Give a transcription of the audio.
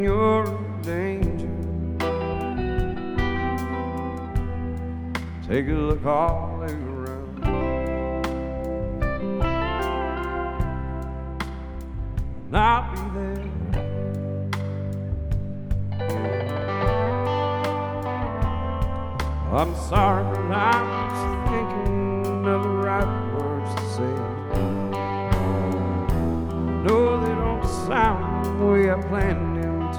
You're in danger. Take a look all around. And I'll be there. I'm sorry, but I was thinking of the right words to say.